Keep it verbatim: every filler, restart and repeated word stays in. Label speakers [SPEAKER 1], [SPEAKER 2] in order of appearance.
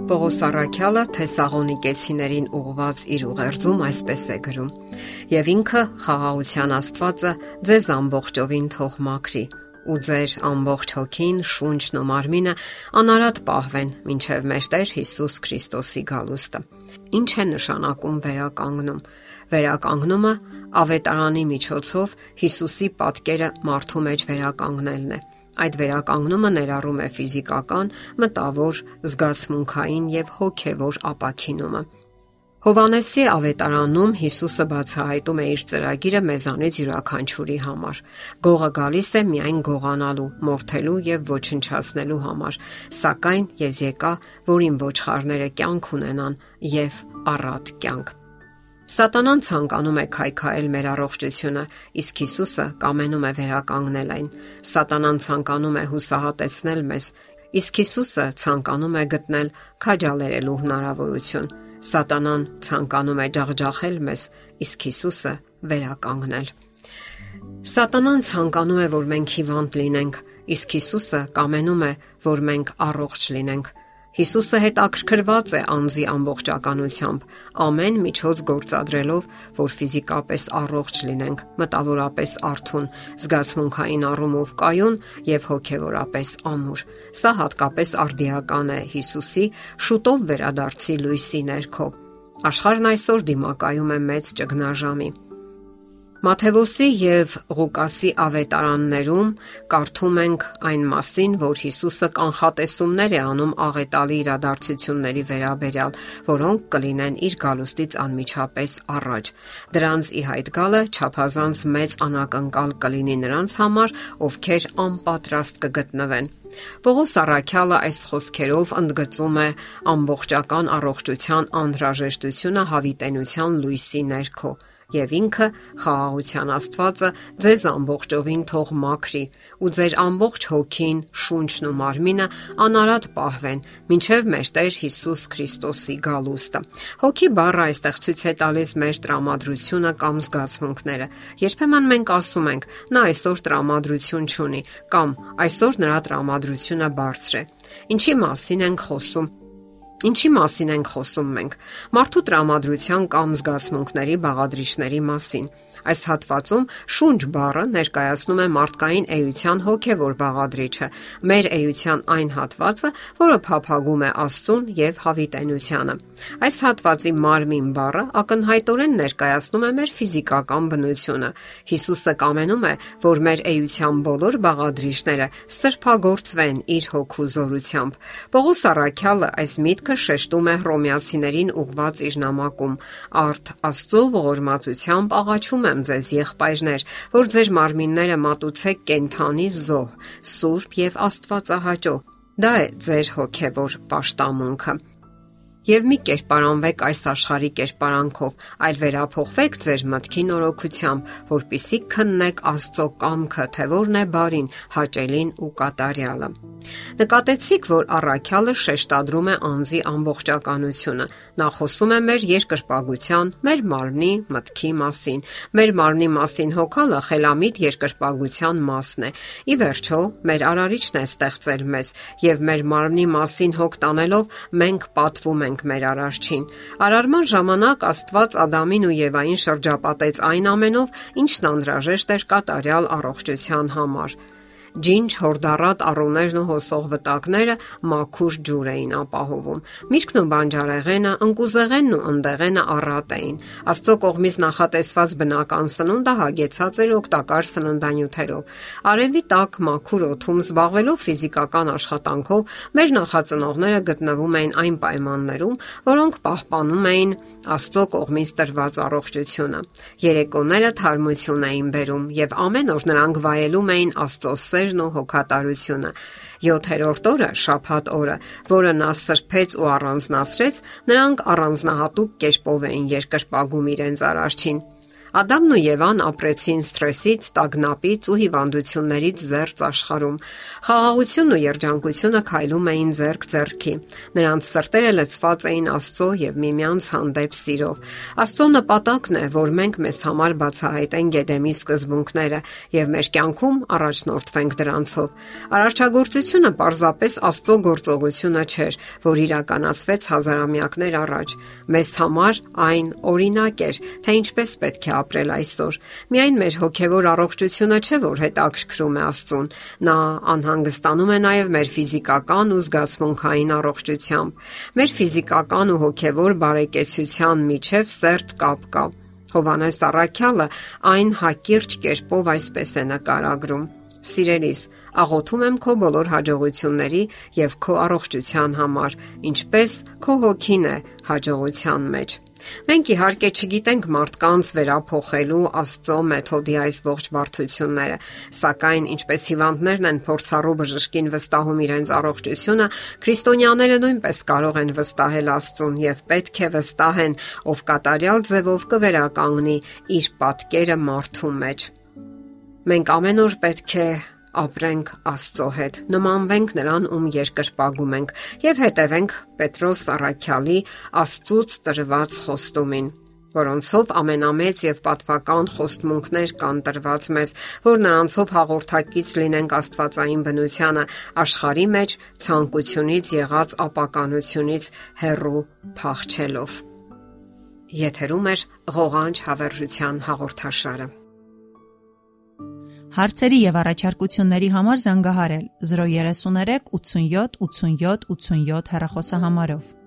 [SPEAKER 1] Պողոս առաքյալը Թեսաղոնիկեցիներին ուղղված իր ուղերձում այսպես է գրում. «Եվ ինքը խաղաղության Աստվածը ձեզ ամբողջովին թող մաքրի, ու ձեր ամբողջ հոգին, շունչն ու մարմինը անարատ պահվեն մինչև մեր Տեր Հիսուս Քրիստոսի գալուստը»։ Ինչ է նշանակում վերականգնում։ Վերականգնումը ավետարանի միջոցով Հիսուսի պատկերը մարդու մեջ վերականգնելն է։ Այդ վերականգնումը ներառում է ֆիզիկական, մտավոր, զգացմունքային եւ հոգեվոր ապաքինումը։ Հովհաննեսի ավետարանում Հիսուսը բացահայտում է իր ծրագիրը մեզանից յուրաքանչյուրի համար։ Գողը գալիս է միայն գողանալու, մորթելու եւ ոչնչացնելու համար, սակայն ես եկա, որ իմ ոչխարները կյանք ունենան եւ առատ կյանք։ Սատանան ցանկանում է քայքայել մեր առողջությունը, իսկ Հիսուսը կամենում է վերականգնել այն։ Սատանան ցանկանում է հուսահատեցնել մեզ, իսկ Հիսուսը ցանկանում է գտնել քաջալերելու հնարավորություն։ Սատանան ցանկանում է ջախջախել մեզ, իսկ Հիսուսը վերականգնել։ Սատանան ցանկանում է, որ մենք հիվանդ լինենք, իսկ Հիսուսը կամենում է, որ մենք առողջ լինենք։ Հիսուսը հետաքրքրված է անձի ամբողջականությամբ, ամեն միջոց գործադրելով, որ ֆիզիկապես առողջ լինենք, մտավորապես արթուն, զգացմունքային առումով կայուն եւ հոգեվորապես ամուր։ Սա հատկապես արդիական է Հիսուսի շուտով վերադարձի լույսի ներքո։ Աշխարհն այսօր դիմակայում է մեծ ճգնաժամի։ Մատթեոսի եւ Ղուկասի ավետարաններում կարդում ենք այն մասին, որ Հիսուսը կանխատեսումներ է անում աղետալի իրադարձությունների վերաբերյալ, որոնք կլինեն իր գալուստից անմիջապես առաջ։ Դրանց ի հայտ գալը չափազանց մեծ անակնկալ կլինի նրանց համար, ովքեր անպատրաստ կգտնվեն։ Պողոս առաքյալը այս խոսքերով ընդգծում է ամբողջական առողջության անհրաժեշտությունը հավիտենության լույսի ներքո։ Եվ ինքը խաղաղության Աստվածը ձեզ ամբողջովին թող մաքրի, ու ձեր ամբողջ հոգին, շունչն ու մարմինը անարատ պահվեն մինչև մեր Տեր Հիսուս Քրիստոսի գալուստը։ Հոգի բառը այստեղ ցույց է տալիս մեր տրամադրությունը կամ զգացմունքները։ Երբեմն մենք ասում ենք՝ նա այսօր տրամադրություն չունի, կամ այսօր նրա տրամադրությունը բարձր է։ Ինչի մասին ենք խոսում։ Ինչի մասին ենք խոսում մենք։ Մարդու տրամադրության կամ զգացմունքների բաղադրիչների մասին։ Այս հատվածում շունչ բառը ներկայացնում է մարդկային էության հոգևոր բաղադրիչը, մեր էության այն հատվածը, որը փափագում է Աստծուն եւ հավիտենությանը։ Այս հատվածի մարմին բառը ակնհայտորեն ներկայացնում է մեր ֆիզիկական բնությունը։ Հիսուսը կամենում է, որ մեր էության բոլոր բաղադրիչները սրբագործվեն իր հոգու զորությամբ։ Պողոս առաքյալը այս միտքը շեշտում է հռոմեացիներին ուղված իր նամակում. «Արդ Աստծո ողորմածությամբ աղաչում եմ ձեզ, եղբայրներ, որ ձեր մարմինները մատուցեք կենդանի զոհ, սուրբ եւ աստվածահաճո։ Դա է ձեր հոգեվոր պաշտամունքը։ Եվ մի կերպարանվեք այս աշխարհի կերպարանքով, այլ վերափոխվեք ձեր մտքի նորոգությամբ, որպիսի քննեք Աստծո կամքը, թե որն է բարին, հաճելին ու կատարյալը»։ Նկատեցիք, որ առաքյալը շեշտադրում է անձի ամբողջականությունը։ Նա խոսում է մեր երկրպագության, մեր մարմնի, մտքի մասին։ Մեր մարմնի մասին հոգալը խելամիտ երկրպագության մասն է։ Ի վերջո, մեր արարիչն է ստեղծել մեզ, եւ մեր մարմնի մասին հոգ տանելով մենք պատվում ենք մեր արարչին։ Արարման ժամանակ Աստված Ադամին ու Եվային շրջապատեց այն ամենով, ինչն անհրաժեշտ էր կատարյալ առողջության համար։ Ջինջ, հորդառատ առուներն ու հոսող վտակները մաքուր ջուր էին ապահովում։ Միրգն ու բանջարեղենը, ընկուզեղենն ու ընդեղենը առատ էին։ Աստծո կողմից նախատեսված բնական սնունդը հագեցած էր օգտակար սննդանյութերով։ Արևի տակ մաքուր օդում զբաղվելով ֆիզիկական աշխատանքով մեր նախածնողները գտնվում էին այն պայմաններում, որոնք պահպանում էին Աստծո կողմից տրված առողջությունը։ Երեկոները թարմություն էին բերում եւ ամեն օր նրանք վայելում էին Աստծո սերն ու հոգատարությունը։ Յոթերորդ օրը, շաբաթ օրը, որը նա սրբեց ու առանձնացրեց, նրանք առանձնահատուկ կերպով էին երկրպագում իրենց արարչին։ Ադամն ու Եվան ապրեցին սթրեսից, տագնապից ու հիվանդություններից զերծ աշխարհում։ Խաղաղությունն ու երջանկությունը քայլում էին ձեռք ձեռքի։ Նրանց սրտերը լցված էին Աստծո եւ միմյանց հանդեպ սիրով։ Աստծո նպատակն է, որ մենք մեզ համար բացահայտենք Եդեմի սկզբունքները եւ մեր կյանքում առաջնորդվենք դրանցով։ Արարչագործությունը պարզապես Աստծո գործողությունը չէր, որ իրականացվեց հազարամյակներ առաջ։ Մեզ համար այն օրինակ էր, թե ինչպես պետք է ապրել այսօր։ Միայն մեր հոգևոր առողջությունը չէ, որ հետաքրքրում է Աստծուն։ Նա անհանգստանում է նաև մեր ֆիզիկական ու զգացմունքային առողջությամբ։ Մեր ֆիզիկական ու հոգևոր բարեկեցության միջև սերտ կապ կա։ Հովհաննես առաքյալը այն հակիրճ կերպով այսպես է նկարագրում. Սիրելիս, աղոթում եմ քո բոլոր հաջողությունների եւ քո առողջության համար, ինչպես քո հոգին է հաջողության մեջ։ Մենք իհարկե չգիտենք մարդկանց վերափոխելու Աստծո մեթոդի այս ողջ բարդությունները, սակայն ինչպես հիվանդներն են փորձառու բժշկին վստահում իրենց առողջությունը, քրիստոնյաները նույնպես կարող են վստահել Աստծուն եւ պետք է վստահեն, ով կատարյալ ձևով կվերականգնի իր պատկերը մարդու մեջ։ Մենք ամեն օր պետք է ապրենք Աստծո հետ, նմանվենք նրան, ում երկրպագում ենք եւ հետևենք Պետրոս առաքյալի Աստծուց տրված խոստումին, որոնցով ամենամեծ եւ պատվական խոստմունքներ կան տրված մեզ, որ նրանցով հաղորդակից լինենք Աստվածային բնությանը, աշխարհի մեջ ցանկությունից եղած ապականությունից հեռու փախչելով։ Եթերում է ղողանջ հավերժության հաղորդաշարը։
[SPEAKER 2] Հարցերի եւ առաջարկությունների համար զանգահարել զրո երեք երեք ութսունյոթ ութսունյոթ ութսունյոթ հեռախոսահամարով։